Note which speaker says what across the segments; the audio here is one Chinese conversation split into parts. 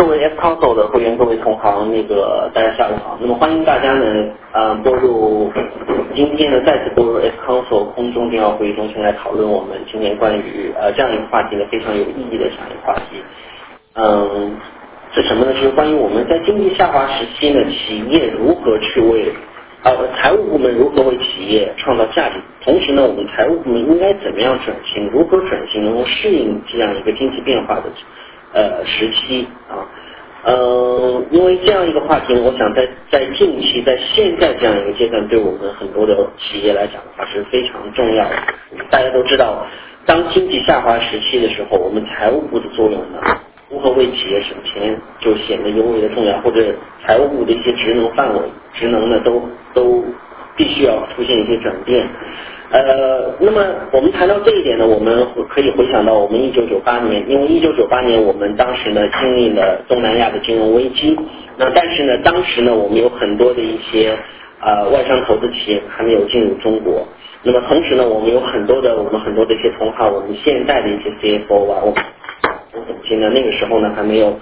Speaker 1: 各位 F Console 的会员，各位同行，大家下午好。那么欢迎大家呢，拨入今天呢再次拨入 F Console 空中电话会议中心来讨论我们今天关于这样一个话题呢非常有意义的这样一个话题。是什么呢？就是关于我们在经济下滑时期呢，企业如何去为财务部门如何为企业创造价值，同时呢，我们财务部门应该怎么样转型，如何转型能够适应这样一个经济变化的时期啊。因为这样一个话题呢，我想在近期，在现在这样一个阶段，对我们很多的企业来讲的话是非常重要的。大家都知道，当经济下滑时期的时候，我们财务部的作用呢，如何为企业省钱就显得尤为的重要，或者财务部的一些职能呢都必须要出现一些转变。那么我们谈到这一点呢，我们可以回想到我们1998年，因为1998年我们当时呢经历了东南亚的金融危机，那但是呢当时呢我们有很多的一些外商投资企业还没有进入中国，那么同时呢我们很多的一些同行，我们现在的一些 CFO 啊，我总经呢那个时候呢还没有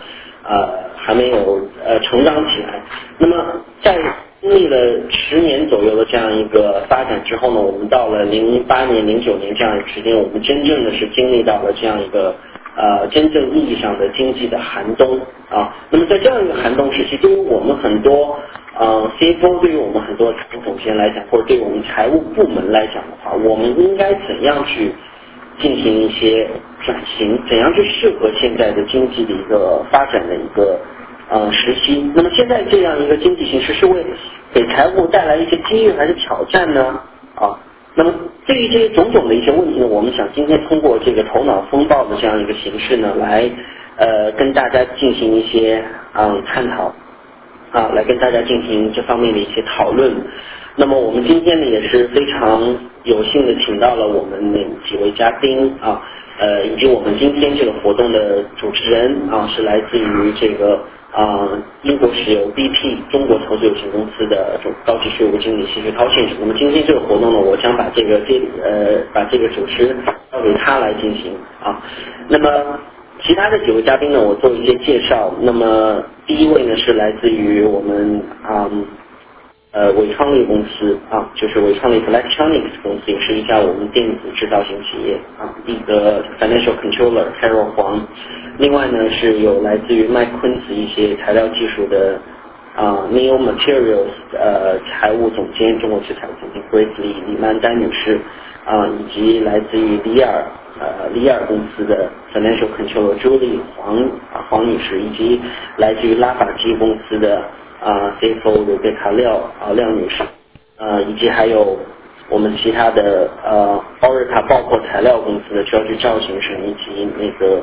Speaker 1: 成长起来。那么在经历了10年左右的这样一个发展之后呢，我们到了08年、09年这样一个时间，我们真正的是经历到了这样一个真正意义上的经济的寒冬啊。那么在这样一个寒冬时期，对于我们很多CFO， 对于我们很多总监来讲，或者对于我们财务部门来讲的话，我们应该怎样去进行一些转型，怎样去适合现在的经济的一个发展的一个时期。那么现在这样一个经济形势是为给财务带来一些机遇还是挑战呢？那么对于这些种种的一些问题呢，我们想今天通过这个头脑风暴的这样一个形式呢，来跟大家进行一些探讨来跟大家进行这方面的一些讨论。那么我们今天呢也是非常有幸的请到了我们几位嘉宾以及我们今天这个活动的主持人是来自于这个英国石油 BP 中国投资有限公司的高级税务经理谢学涛先生。那么今天这个活动呢，我将把这个主持交给他来进行那么其他的几位嘉宾呢，我做一些介绍。那么第一位呢是来自于我们伟创力公司就是伟创力 Electronics 公司，也是一家我们电子制造型企业一个 Financial Controller Carol 黄。另外呢是有来自于麦昆斯一些材料技术的Neo Materials 财务总监，中国区财务总监 Grace 李曼丹女士以及来自于利尔公司的 Financial Controller Julie 黄女士，以及来自于拉法基公司的CFO 刘贝卡廖女士以及还有我们其他的Orica 爆破材料公司的赵先生，以及那个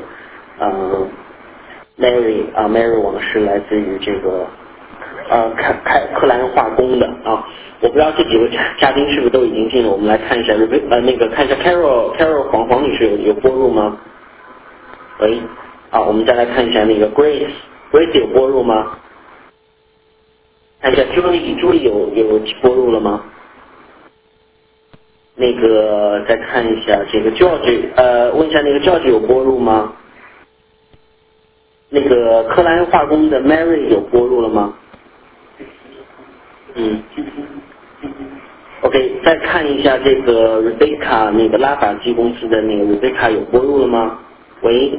Speaker 1: Mary 王是来自于这个克莱恩化工的我不知道这几位嘉宾是不是都已经进了，我们来看一下看一下 Carol 黄女士有拨入吗？喂我们再来看一下那个 Grace 有拨入吗？看一下 Julie 有拨入了吗？再看一下这个 George 问一下那个 George 有拨入吗？那个克莱恩化工的 Mary 有拨入了吗？OK， 再看一下这个 Rebecca 那个拉法基公司的那个 Rebecca 有拨入了吗？喂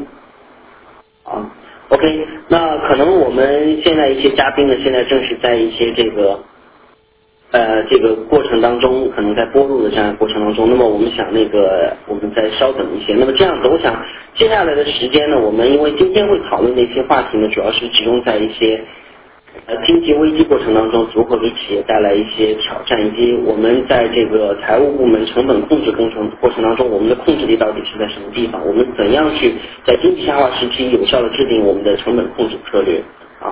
Speaker 1: OK， 那可能我们现在一些嘉宾呢，现在正是在一些这个过程当中，可能在拨入的这样的过程当中，那么我们想我们再稍等一些。那么这样子，我想接下来的时间呢，我们因为今天会讨论的一些话题呢，主要是集中在一些经济危机过程当中如何给企业带来一些挑战，以及我们在这个财务部门成本控制过程当中，我们的控制力到底是在什么地方？我们怎样去在经济下滑时期有效的制定我们的成本控制策略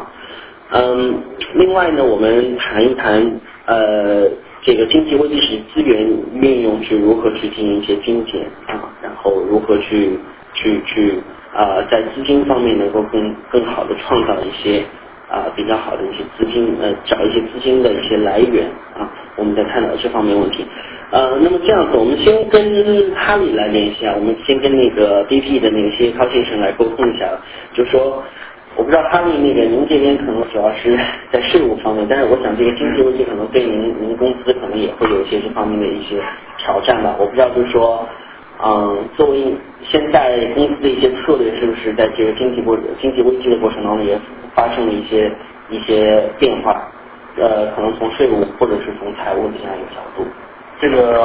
Speaker 1: 另外呢，我们谈一谈这个经济危机时资源运用去如何去进行一些精简然后如何去在资金方面能够更好的创造一些比较好的一些资金找一些资金的一些来源我们在探讨这方面问题那么这样子，我们先跟哈里来联系我们先跟那个 BP 的那个谢涛先生来沟通一下，就是说我不知道哈利那个您这边可能主要是在税务方面，但是我想这个经济危机可能对您公司可能也会有一些这方面的一些挑战吧。我不知道就是说，作为现在公司的一些策略，是不是在这个经济危机的过程当中也发生了一些变化？可能从税务或者是从财务的这样一个角度。
Speaker 2: 这个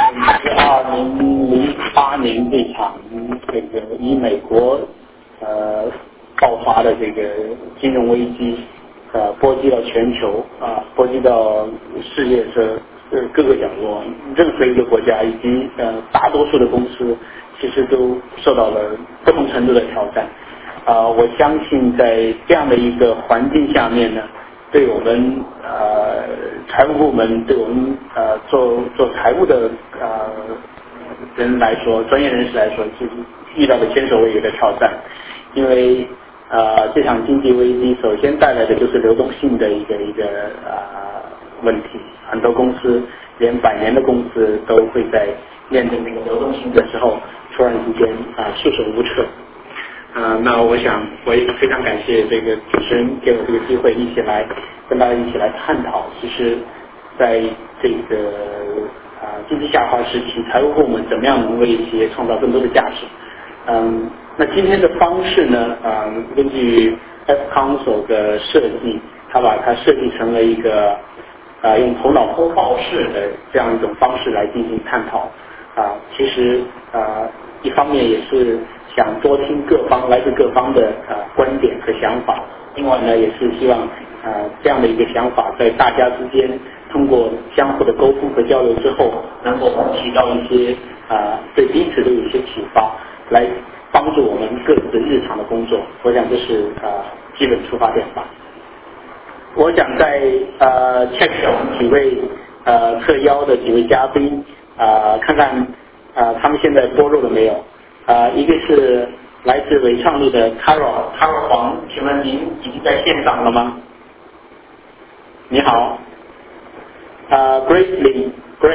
Speaker 2: 2008年这场这个以美国爆发的这个金融危机波及到全球波及到世界的各个角落，任何一个国家以及大多数的公司其实都受到了不同程度的挑战。我相信在这样的一个环境下面呢，对我们财务部门，对我们做财务的人来说，专业人士来说，就是遇到了前所未有的挑战。因为这场经济危机首先带来的就是流动性的一个问题，很多公司连100年的公司都会在面对那个流动性的时候，突然之间束手无策。那我想我也非常感谢这个主持人给我这个机会，跟大家一起来探讨，其实在这个经济下滑时期，财务部门怎么样能为企业创造更多的价值。那今天的方式呢，根据 F Council 的设计，他把它设计成了一个用头脑风暴式的这样一种方式来进行探讨。其实一方面也是想多听来自各方的观点和想法，另外呢也是希望这样的一个想法在大家之间通过相互的沟通和交流之后，能够起到一些对彼此都有一些启发，来帮助我们各自日常的工作。我想这是基本出发点吧。我想在check 我们几位特邀的几位嘉宾看看他们现在播入了没有。一个是来自伟创路的 Carol 黄，请问您已经在线上了吗？你好。Grace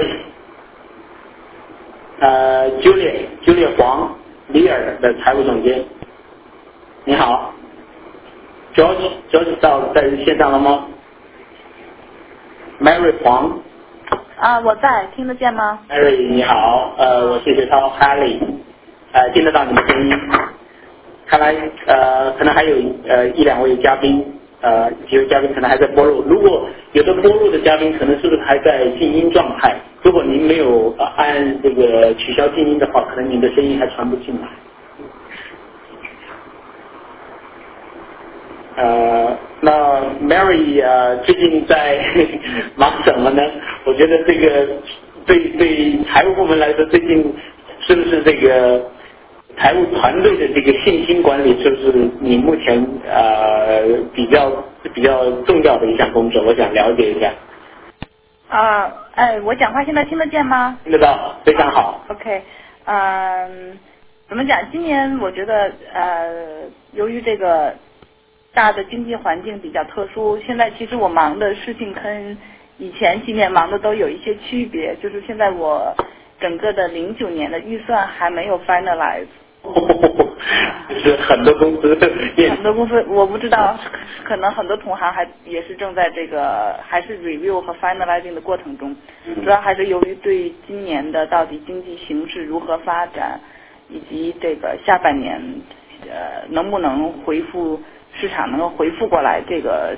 Speaker 2: Julia 黄里尔的财务总监，你好。George 在线上了吗？ Mary 黄。
Speaker 3: 我在，听得见吗？
Speaker 1: Mary 你好，我是学涛 Harley， 听得到你的声音。看来可能还有1-2位嘉宾，几位嘉宾可能还在播入。如果有的播入的嘉宾可能是不是还在静音状态？如果您没有按这个取消静音的话，可能您的声音还传不进来。那 Mary 最近在忙什么呢？我觉得这个对财务部门来说，最近是不是这个财务团队的这个信心管理，是不是你目前比较重要的一项工作？我想了解一下。
Speaker 3: 我讲话现在听得见吗？
Speaker 1: 听得到，非常好。
Speaker 3: OK， 怎么讲？今年我觉得由于这个大的经济环境比较特殊，现在其实我忙的事情跟以前几年忙的都有一些区别，就是现在我整个的09年的预算还没有 finalize。
Speaker 1: 就是很多公司
Speaker 3: 我不知道，可能很多同行也是正在这个还是 review 和 finalizing 的过程中，主要还是由于对今年的到底经济形势如何发展，以及这个下半年能不能恢复市场能够回复过来，这个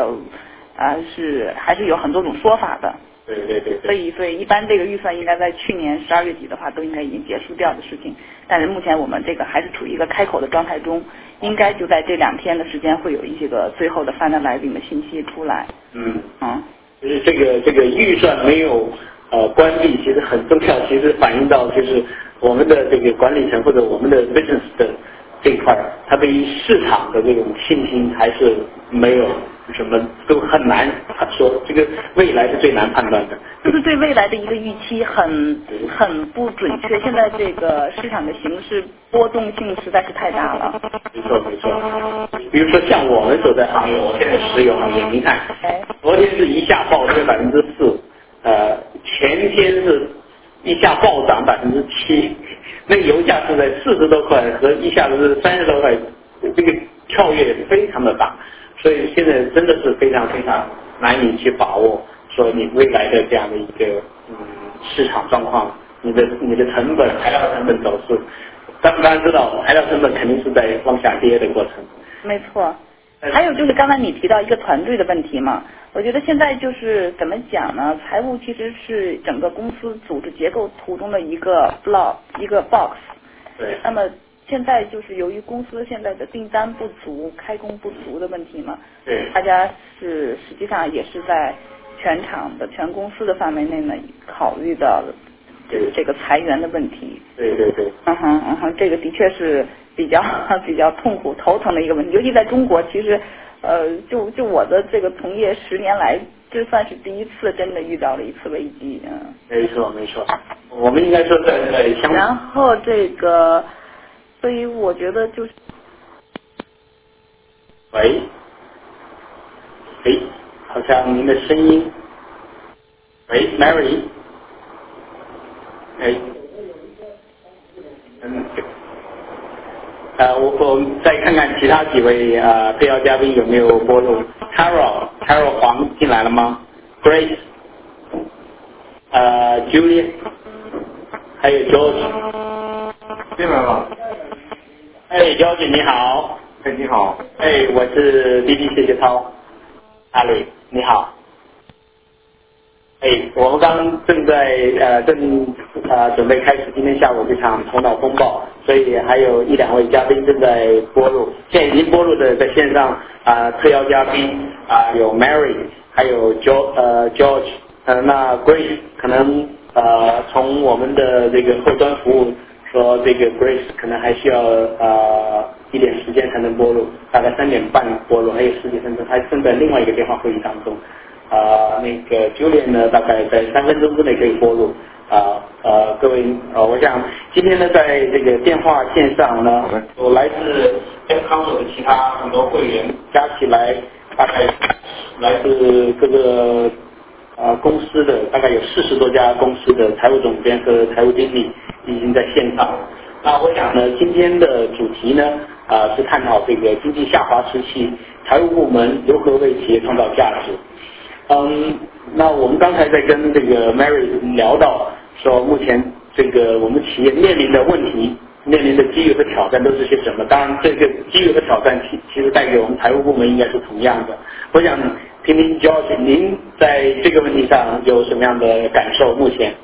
Speaker 3: 还是有很多种说法的。
Speaker 1: 对。
Speaker 3: 所以一般这个预算应该在去年12月底的话都应该已经结束掉的事情，但是目前我们这个还是处于一个开口的状态中，应该就在这2天的时间会有一些个最后的 finalizing 的信息出来。
Speaker 1: 就是这个预算没有关闭，其实很重要，其实反映到就是我们的这个管理层或者我们的 business 的这一块，它对于市场的这种信心还是没有什么，都很难说，这个未来是最难判断的。
Speaker 3: 就是对未来的一个预期很不准确，现在这个市场的形势波动性实在是太大了。
Speaker 1: 没错。比如说像我们所在行业，我现在石油行业，您看，昨天是一下暴跌4%，前天是一下暴涨7%，那个油价是在40多块和一下子是30多块，这个
Speaker 2: 跳跃非常的大，所以现在真的是非常非常难以去把握说你未来的这样的一个市场状况，你的成本材料成本走势，当然知道材料成本肯定是在往下跌的过程。
Speaker 3: 没错。还有就是刚才你提到一个团队的问题嘛，我觉得现在就是怎么讲呢？财务其实是整个公司组织结构图中的一个 block 一个 box。
Speaker 2: 对。
Speaker 3: 那么现在就是由于公司现在的订单不足、开工不足的问题嘛，
Speaker 2: 对，
Speaker 3: 大家实际上也是在全公司的范围内呢考虑到这个裁员的问题。
Speaker 2: 对对对。
Speaker 3: 这个的确是比较痛苦头疼的一个问题，尤其在中国，其实就我的这个从业10年来，这算是第一次真的遇到了一次危机。
Speaker 2: 没错没错，我们应该说在相。
Speaker 3: 然后这个，所以我觉得就是。
Speaker 2: 喂，好像您的声音。喂 ，Mary。我再看看其他几位特邀嘉宾有没有拨入。Carol 黄进来了吗 ？Grace， Julia， 还有 George。
Speaker 4: 进来了。
Speaker 2: George 你好。
Speaker 4: 你好。
Speaker 2: 我是 BBC 谢涛。阿磊你好。我们刚正在准备开始今天下午这场头脑风暴，所以还有1-2位嘉宾正在拨入。现在已经拨入的在线上特邀嘉宾有 Mary， 还有 George， 那 Grace 可能从我们的这个后端服务说这个 Grace 可能还需要一点时间才能拨入，大概3点半拨入，还有10几分钟，他正在另外一个电话会议当中。那个 Julian 呢，大概在3分钟之内可以拨入。各位，我想今天呢，在这个电话线上呢，有来自 F Council 的其他很多会员，加起来大概来自各个公司的，大概有40多家公司的财务总监和财务经理已经在线上。那我想呢，今天的主题呢，是探讨这个经济下滑时期，财务部门如何为企业创造价值。那我们刚才在跟这个 Mary 聊到，说目前这个我们企业面临的问题、面临的机遇和挑战都是些什么？当然，这个机遇和挑战其实带给我们财务部门应该是同样的。我想听听 George， 您在这个问题上有什么样的感受？目前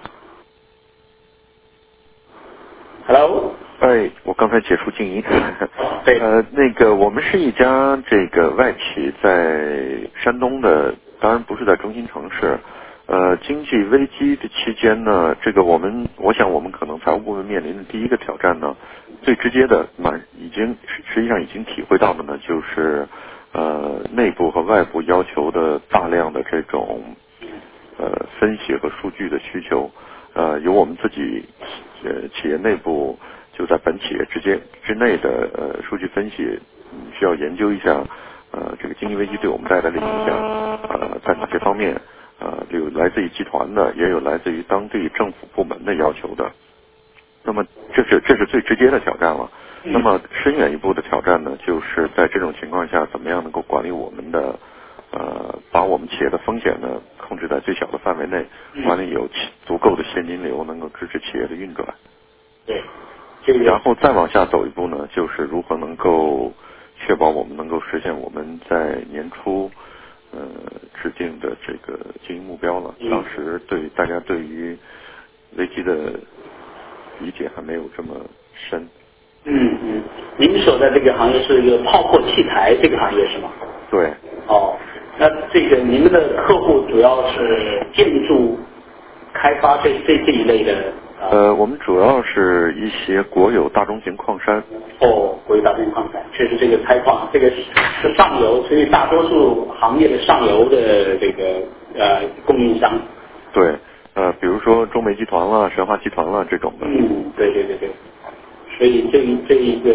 Speaker 2: ，Hello。
Speaker 4: 我刚才解除静音。那个我们是一家这个外企，在山东的，当然不是在中心城市。经济危机的期间呢，这个我想我们可能财务部门面临的第一个挑战呢，最直接的实际上已经体会到的呢，就是内部和外部要求的大量的这种分析和数据的需求，由我们自己企业内部就在本企业之内的数据分析，需要研究一下这个经济危机对我们带来的影响，在哪些方面，有来自于集团的，也有来自于当地政府部门的要求的。那么这是最直接的挑战了。那么深远一步的挑战呢，就是在这种情况下，怎么样能够管理我们的把我们企业的风险呢控制在最小的范围内，管理有足够的现金流，能够支持企业的运转。
Speaker 2: 对。
Speaker 4: 然后再往下走一步呢，就是如何能够确保我们能够实现我们在年初制定的这个经营目标了。当时大家对于危机的理解还没有这么深。
Speaker 2: 您所在这个行业是一个泡沫器材这个行业是吗？
Speaker 4: 对。
Speaker 2: 那这个你们的客户主要是建筑开发这一类的。
Speaker 4: 我们主要是一些国有大中型矿山。
Speaker 2: 国有大中型矿山，确实这个开矿，这个是上游，所以大多数行业的上游的这个供应商。
Speaker 4: 对，比如说中煤集团啦、神华集团啦这种的。
Speaker 2: 对。所以这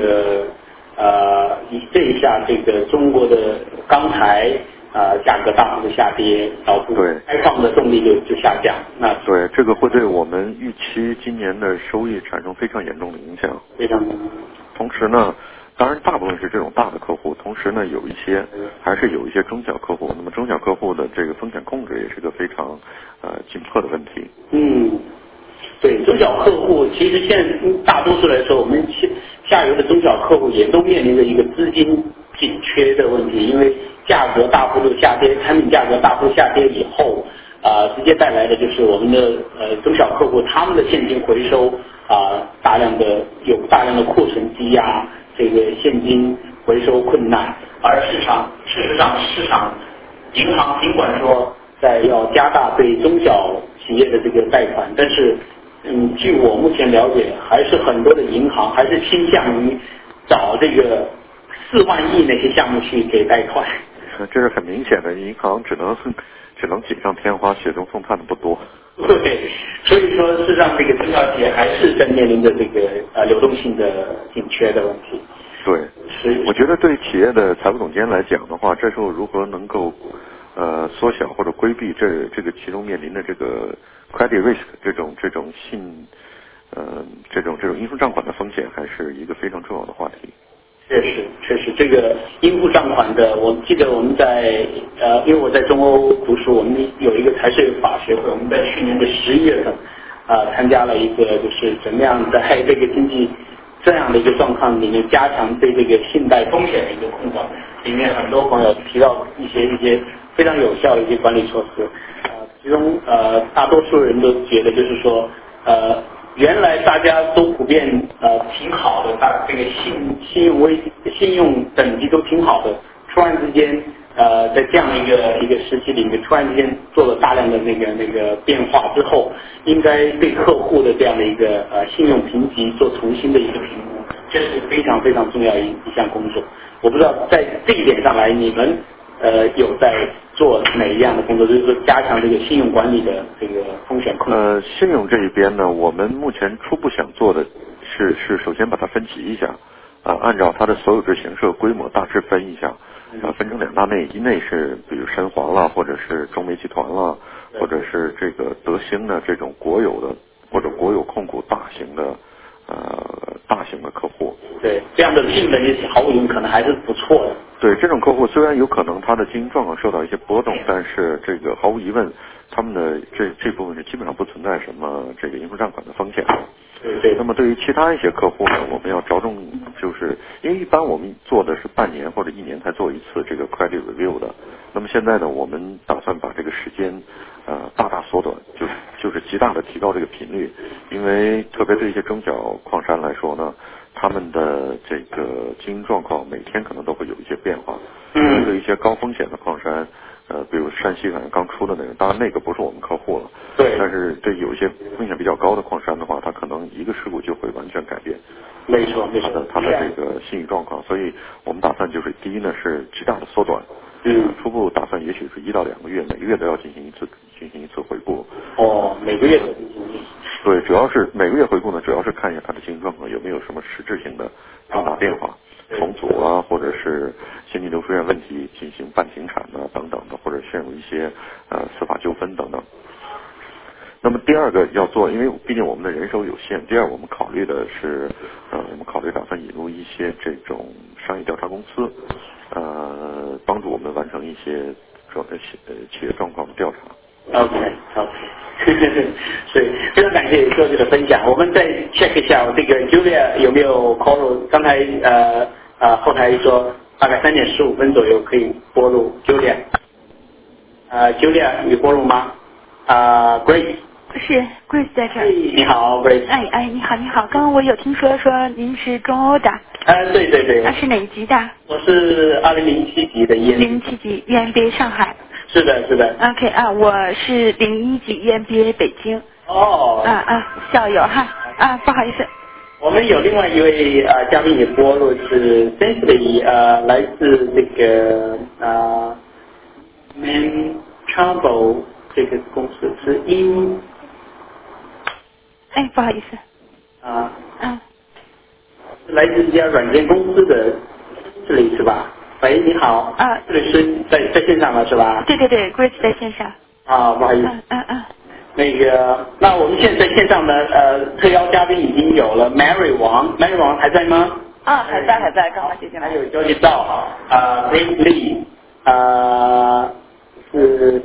Speaker 2: 一下这个中国的钢材价格大幅的下跌，导致开矿的动力就下降。
Speaker 4: 对，这个会对我们预期今年的收益产生非常严重的影响。
Speaker 2: 非常。
Speaker 4: 同时呢， 当然大部分是这种大的客户，同时呢还是有一些中小客户。那么中小客户的这个风险控制也是个非常紧迫的问题。
Speaker 2: 对，中小客户其实现在大多数来说，我们下游的中小客户也都面临着一个资金紧缺的问题，因为价格大幅度下跌，产品价格大幅度下跌以后，直接带来的就是我们的中小客户他们的现金回收大量的库存积压，这个现金回收困难，而事实上银行尽管说要加大对中小企业的这个贷款，但是据我目前了解，还是很多的银行还是倾向于找这个4万亿那些项目去给贷款。
Speaker 4: 这是很明显的，银行只能锦上添花，雪中送炭的不多。
Speaker 2: 对，所以说事实上这个中小企业还是在面临着这个流动性的紧缺的问题。
Speaker 4: 对，我觉得对企业的财务总监来讲的话，这时候如何能够缩小或者规避这个其中面临的这个 credit risk 这种应付账款的风险，还是一个非常重要的话题。
Speaker 2: 确实，这个应付账款的，我记得我们在因为我在中欧读书，我们有一个财税法学会，我们在去年的11月份参加了一个就是怎么样在这个经济这样的一个状况里面加强对这个信贷风险的一个控管，里面很多朋友提到一些非常有效的一些管理措施，其中大多数人都觉得就是说原来大家都普遍挺好的，这个信用等级都挺好的，突然之间在这样的一个时期里面，突然之间做了大量的那个变化之后，应该对客户的这样的一个信用评级做重新的一个评估，这是非常非常重要一项工作。我不知道在这一点上来，你们有在做哪一样的工作，就是说加强这个信用管理的这个风险控制。
Speaker 4: 信用这一边呢，我们目前初步想做的是首先把它分级一下，按照它的所有制形式规模大致分一下，分成2大类，一类是比如深华啦，或者是中煤集团啦，或者是这个德兴的这种国有的或者国有控股大型的客户。
Speaker 2: 对，这样的信用等级毫无疑问可能还是不错的。
Speaker 4: 对，这种客户虽然有可能他的经营状况受到一些波动，但是这个毫无疑问，他们的这部分是基本上不存在什么这个应付账款的风险。
Speaker 2: 对。
Speaker 4: 那么对于其他一些客户呢，我们要着重，就是因为一般我们做的是半年或者1年才做一次这个 credit review 的。那么现在呢，我们打算把这个时间大大缩短，就是极大的提高这个频率，因为特别对一些中小矿山来说呢，他们的这个经营状况每天可能都会有一些变化。对一些高风险的矿山，比如山西好像刚出的那个，当然那个不是我们客户了。
Speaker 2: 对。
Speaker 4: 但是对有一些风险比较高的矿山的话，它可能一个事故就会完全改变。
Speaker 2: 没错。
Speaker 4: 它的这个信誉状况，所以我们打算就是第一呢是极大的缩短。初步打算也许是1到2个月，每个月都要进行一次回顾。
Speaker 2: 每个月都进行。
Speaker 4: 对，主要是每个月回顾呢，主要是看一下它的经营状况有没有什么实质性的重大变化，重组啊，或者是现金流出现问题进行半停产啊等等的，或者陷入一些司法纠纷等等。那么第二个要做，因为毕竟我们的人手有限，第二我们考虑的是，我们打算引入一些这种商业调查公司，帮助我们完成一些企业状况的调查。
Speaker 2: OK， 所以非常感谢各位的分享。我们再 check 一下这个 Julia 有没有 call 入？刚才后台说大概3点15分左右可以拨入 Julia。Julia 有拨入吗？Grace。
Speaker 5: 是 Grace 在这儿。
Speaker 2: 你好 Grace。
Speaker 5: 你好，刚刚我有听说您是中欧的。
Speaker 2: 对。
Speaker 5: 是哪一级的？
Speaker 2: 我是2007级的
Speaker 5: 07级 EMBA 上海。
Speaker 2: 是的。
Speaker 5: OK 我是01级 EMBA 北京。校友哈不好意思。
Speaker 2: 我们有另外一位嘉宾也拨入是 Sensley 来自这个Man Trouble 这个公司是
Speaker 5: 不好意思。
Speaker 2: 是来自一家软件公司的，这里是吧？喂，你好。这里是在线上了是吧？
Speaker 5: 对 Grace 在线上。
Speaker 2: 不好意思。那我们现在在线上的特邀嘉宾已经有了 Mary 王还在吗？
Speaker 3: 啊，还在，刚刚接进来。
Speaker 2: 还有交接到Grace Lee，是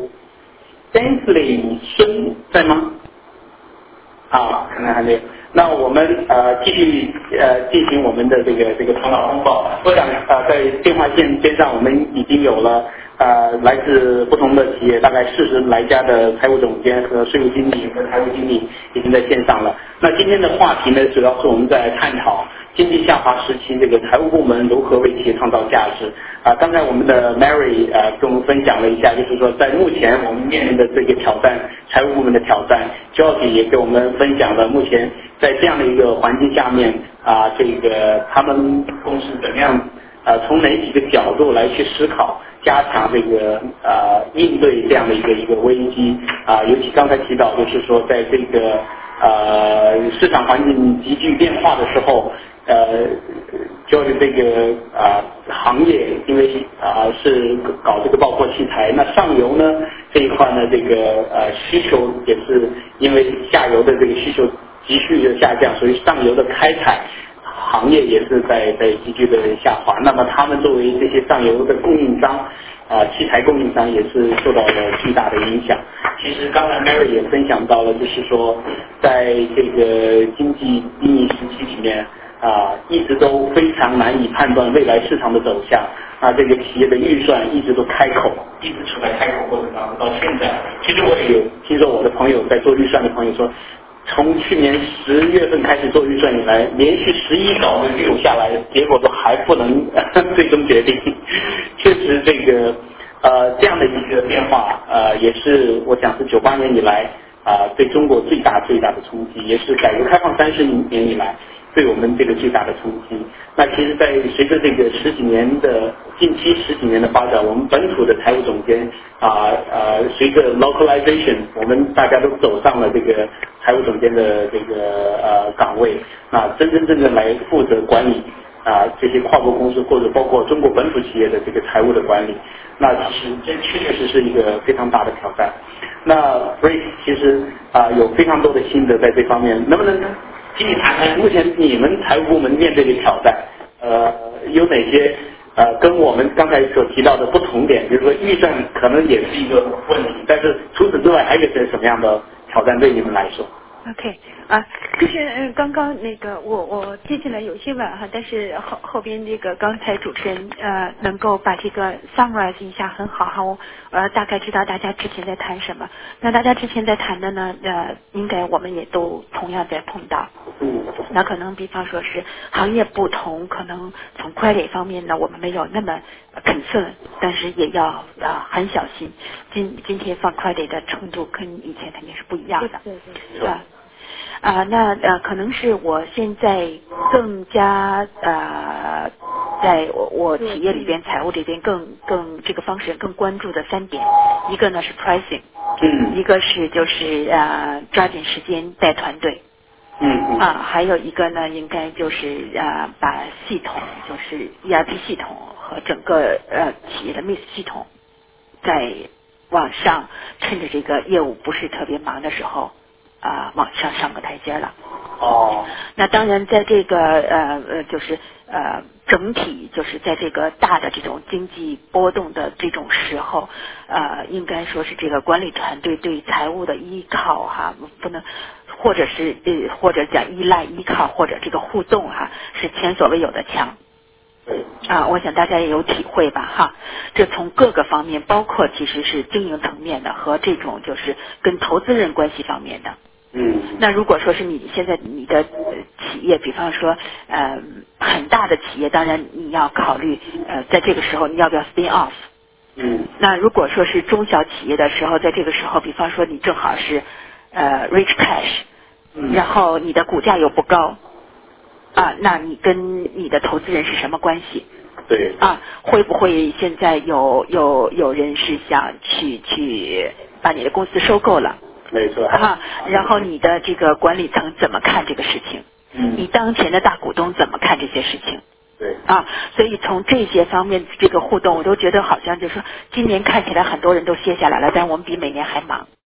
Speaker 2: Stanley 孙在吗？可能还没有。那我们继续进行我们的这个头脑风暴。我想在电话线上我们已经有了来自不同的企业大概40来家的财务总监和税务经理和财务经理已经在线上了。那今天的话题呢，主要是我们在探讨经济下滑时期这个财务部门如何为企业创造价值。刚才我们的 Mary 跟我们分享了一下，就是说在目前我们面临的这个挑战，财务部门的挑战 ，George 也给我们分享了目前在这样的一个环境下面这个他们公司怎么样从哪几个角度来去思考，加强这个应对这样的一个危机尤其刚才提到就是说在这个市场环境急剧变化的时候。就是这个行业，因为是搞这个爆破器材，那上游呢这一块呢，这个需求也是因为下游的这个需求急剧的下降，所以上游的开采行业也是在急剧的下滑。那么他们作为这些上游的供应商器材供应商也是受到了巨大的影响。其实刚才 Mary 也分享到了，就是说在这个经济低迷时期里面。一直都非常难以判断未来市场的走向这个企业的预算一直都一直处在开口过程当中，到现在，其实我也有听说我的朋友在做预算的朋友说，从去年10月份开始做预算以来，连续11稿的有下来，结果都还不能最终决定。确实，这个这样的一个变化也是我想是98年以来对中国最大的冲击，也是改革开放30年以来。对我们这个最大的冲击。那其实，在随着这个近期十几年的发展，我们本土的财务总监随着 localization， 我们大家都走上了这个财务总监的这个岗位，真正来负责管理这些跨国公司或者包括中国本土企业的这个财务的管理。那其实这确实是一个非常大的挑战。那 Grace 其实有非常多的心得在这方面，能不能请你谈谈目前你们财务部门面对的挑战，有哪些跟我们刚才所提到的不同点？比如说预算可能也是一个问题，但是除此之外还有些什么样的挑战对你们来说？
Speaker 5: OK 就是刚刚那个我接进来有些晚但是后边这个刚才主持人能够把这个 summarize 一下很好我大概知道大家之前在谈什么。那大家之前在谈的呢应该我们也都同样在碰到。那可能比方说是行业不同，可能从 credit 方面呢我们没有那么concern，但是也要很小心。今天放 credit 的程度跟以前肯定是不一样的。对那可能是我现在更加在我企业里边财务这边更这个方式更关注的3点，一个呢是 pricing，一个是就是抓紧时间带团队，还有一个呢应该就是把系统就是 ERP 系统和整个企业的 MIS 系统在往上，趁着这个业务不是特别忙的时候往上个台阶了。那当然在这个就是整体就是在这个大的这种经济波动的这种时候应该说是这个管理团队对财务的依靠不能或者是或者讲依靠或者这个互动是前所未有的强。我想大家也有体会吧这从各个方面，包括其实是经营层面的和这种就是跟投资人关系方面的。那如果说是你现在你的企业，比方说很大的企业，当然你要考虑在这个时候你要不要 spin off。那如果说是中小企业的时候，在这个时候，比方说你正好是rich cash，然后你的股价又不高。那你跟你的投资人是什么关系？
Speaker 2: 对。
Speaker 5: 会不会现在有人是想去把你的公司收购了？
Speaker 2: 没错。
Speaker 5: 然后你的这个管理层怎么看这个事情？你当前的大股东怎么看这些事情？
Speaker 2: 对。
Speaker 5: 所以从这些方面这个互动，我都觉得好像就是说，今年看起来很多人都歇下来了，但我们比每年还忙。